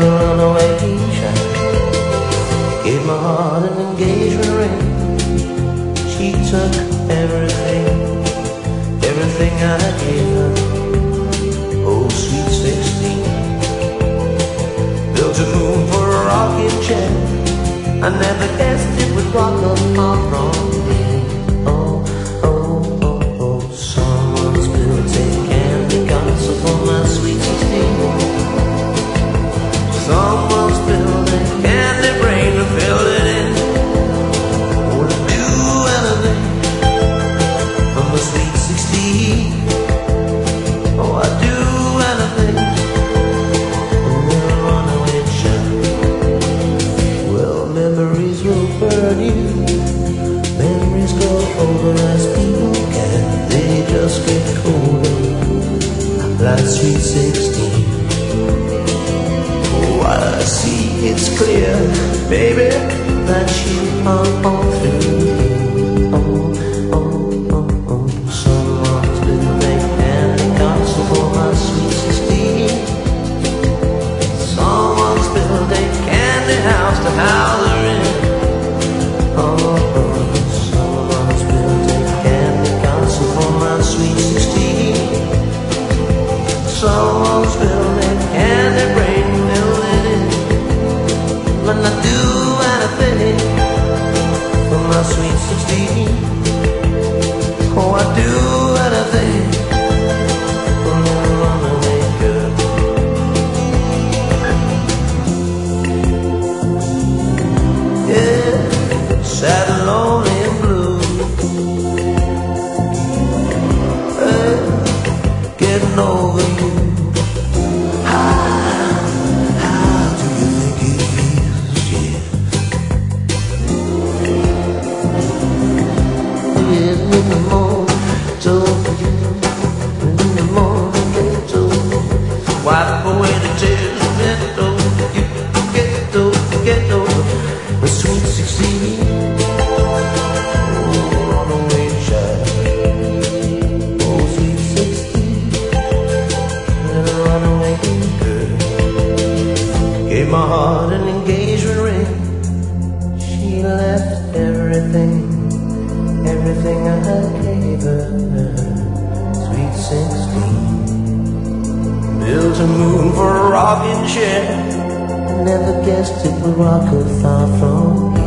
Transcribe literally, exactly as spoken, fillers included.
runaway child. Gave my heart an engagement ring. She took everything, everything I gave her. Oh, sweet sixteen. Built a moon for a rocking chair. I never guessed it would rock up far from me. Oh, oh, oh, oh. Someone's built a candy castle for my sweet sixteen. Someone's built a candy brain to fill it in. Would do anything for my sweet sixteen. Oh, I'd do anything for a little runaway child. Well, memories will burn you. Memories grow older as people can. They just get colder, like sweet sixteen. Oh, I see it's clear, baby, that you are all through. Oh, oh, oh, oh. Someone's built a candy castle for my sweet sixteen. Someone's built a candy house to house her in. Oh, oh. Someone's built a candy castle for my sweet sixteen. Someone's built a candy brain to fill it in. When I do anything for my sweet sixteen. Oh, I do anything for a little runaway girl. Yeah, sad and lonely and blue. Hey, getting over you. In the morning, told you. In the morning, they told me. Wipe away the tears and get over you. Get over, get over the sweet sixteen. Oh, runaway child. Oh, sweet sixteen. Little runaway girl. Gave my heart an engagement ring. She left everything, everything I gave her, sweet sixteen. Built a moon for a rocking chair. I never guessed it would rock her far from me.